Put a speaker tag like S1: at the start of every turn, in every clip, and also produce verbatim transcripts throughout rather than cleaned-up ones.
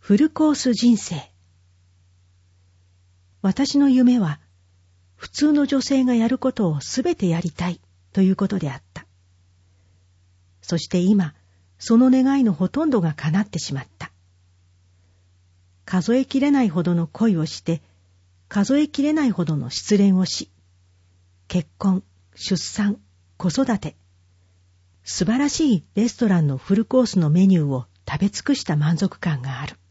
S1: フルコース人生。私の夢は、普通の女性がやることをすべてやりたいということであった。そして今、その願いのほとんどが叶ってしまった。数えきれないほどの恋をして、数えきれないほどの失恋をし、結婚、出産、子育て、素晴らしいレストランのフルコースのメニューを食べ尽くした満足感がある。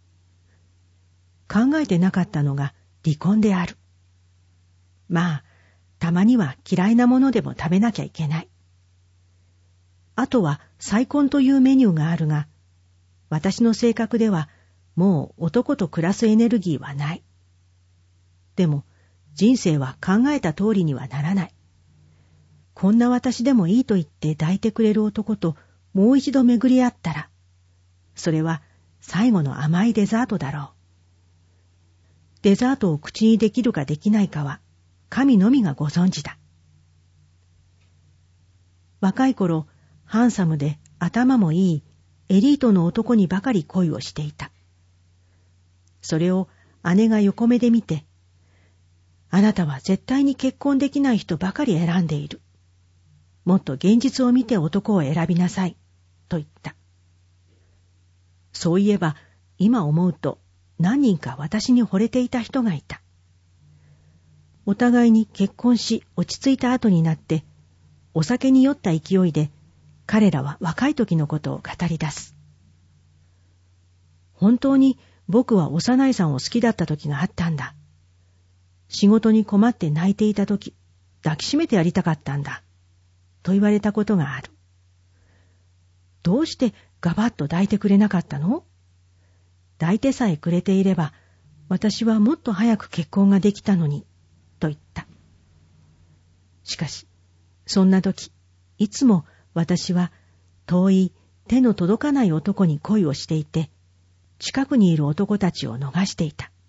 S1: 考えてなかったのが離婚である。まあ、たまには嫌いなものでも食べなきゃいけない。あとは再婚というメニューがあるが、私の性格ではもう男と暮らすエネルギーはない。でも人生は考えた通りにはならない。こんな私でもいいと言って抱いてくれる男ともう一度巡り合ったら、それは最後の甘いデザートだろう。デザートを口にできるかできないかは神のみがご存知だ。若い頃、ハンサムで頭もいいエリートの男にばかり恋をしていた。それを姉が横目で見て、あなたは絶対に結婚できない人ばかり選んでいる。もっと現実を見て男を選びなさい、と言った。そういえば、今思うと何人か私に惚れていた人がいた。お互いに結婚し落ち着いた後になって、お酒に酔った勢いで、彼らは若い時のことを語り出す。本当に僕は幼いさんを好きだった時があったんだ。仕事に困って泣いていた時、抱きしめてやりたかったんだ。と言われたことがある。どうしてガバッと抱いてくれなかったの？抱いてさえくれていれば、私はもっと早く結婚ができたのに、と言った。しかし、そんな時、いつも私は遠い手の届かない男に恋をしていて、近くにいる男たちを逃していた。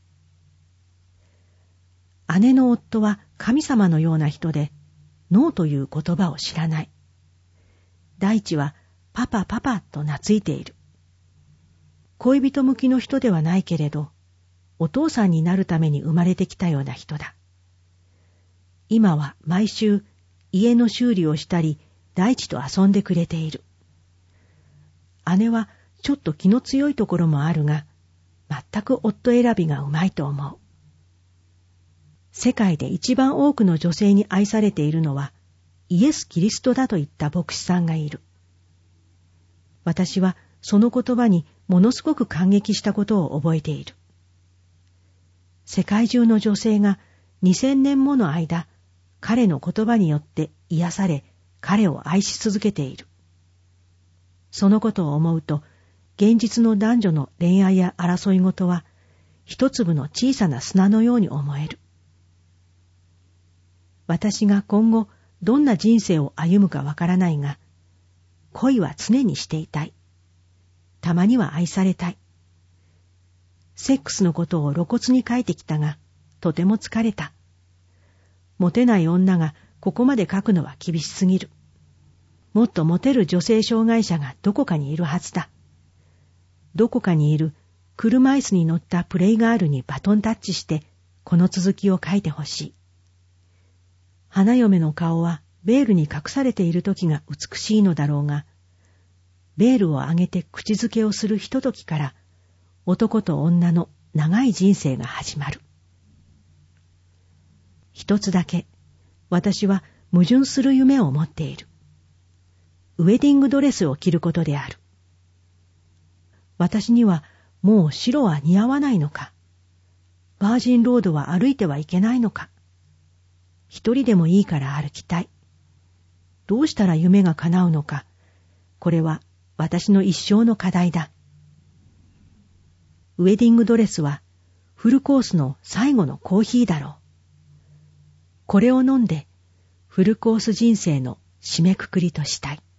S1: 姉の夫は神様のような人で、ノーという言葉を知らない。大地はパパパパと懐いている。恋人向きの人ではないけれど、お父さんになるために生まれてきたような人だ。今は毎週家の修理をしたり、大地と遊んでくれている。姉はちょっと気の強いところもあるが、全く夫選びがうまいと思う。世界で一番多くの女性に愛されているのは、イエス・キリストだと言った牧師さんがいる。私はその言葉にものすごく感激したことを覚えている。世界中の女性がにせんねんもの間、彼の言葉によって癒され、彼を愛し続けている。そのことを思うと、現実の男女の恋愛や争いごとは、一粒の小さな砂のように思える。私が今後どんな人生を歩むかわからないが、恋は常にしていたい。たまには愛されたい。セックスのことを露骨に書いてきたが、とても疲れた。モテない女がここまで書くのは厳しすぎる。もっとモテる女性障害者がどこかにいるはずだ。どこかにいる車椅子に乗ったプレイガールにバトンタッチして、この続きを書いてほしい。花嫁の顔はベールに隠されている時が美しいのだろうが、ベールを上げて口づけをするひとときから、男と女の長い人生が始まる。一つだけ、私は矛盾する夢を持っている。ウェディングドレスを着ることである。私にはもう白は似合わないのか。バージンロードは歩いてはいけないのか。一人でもいいから歩きたい。どうしたら夢が叶うのか。これは私の一生の課題だ。ウェディングドレスはフルコースの最後のコーヒーだろう。これを飲んでフルコース人生の締めくくりとしたい。